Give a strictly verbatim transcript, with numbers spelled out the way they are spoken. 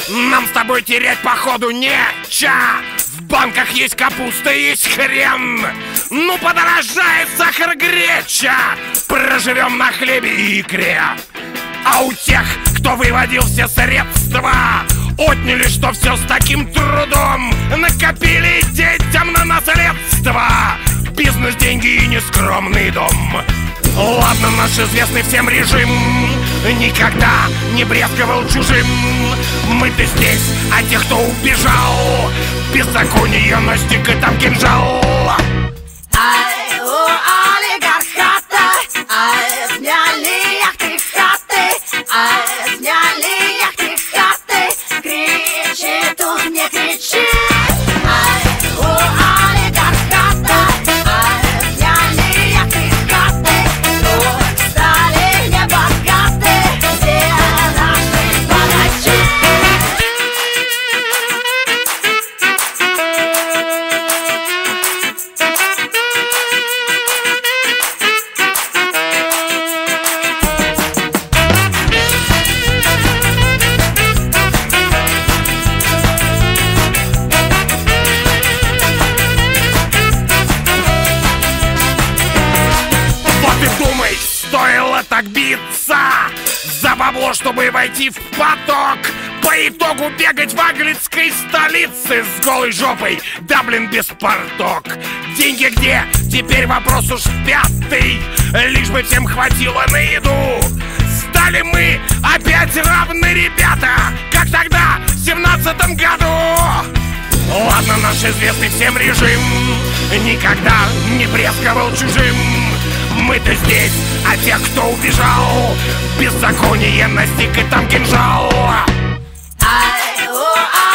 Нам с тобой терять походу неча. В банках есть капуста, есть хрен. Ну подорожает сахар, греча. Проживем на хлебе и икре. А у тех, кто выводил все средства, отняли, что все с таким трудом. Накопили детям на наследство, бизнес, деньги и нескромный дом. Ладно, наш известный всем режим никогда не брезговал чужим. Мы-то здесь, а те, кто убежал, беззаконие настиг и там кинжал. Ай, у олигархата, ай, сняли яхты, хаты, ай, сняли яхты, хаты. Кричи, тут не кричи. Ай, у олигархата, ай, сняли яхты, хаты. Тут стали небогаты все наши богачи. Стоило так биться за бабло, чтобы войти в поток. По итогу бегать в английской столице с голой жопой, да блин, без порток. Деньги где? Теперь вопрос уж пятый. Лишь бы всем хватило на еду. Стали мы опять равны, ребята, как тогда, в семнадцатом году. Ладно, наш известный всем режим никогда не брезговал чужим. Мы-то здесь, а тех, кто убежал, беззаконие настиг и там кинжал. Ай, у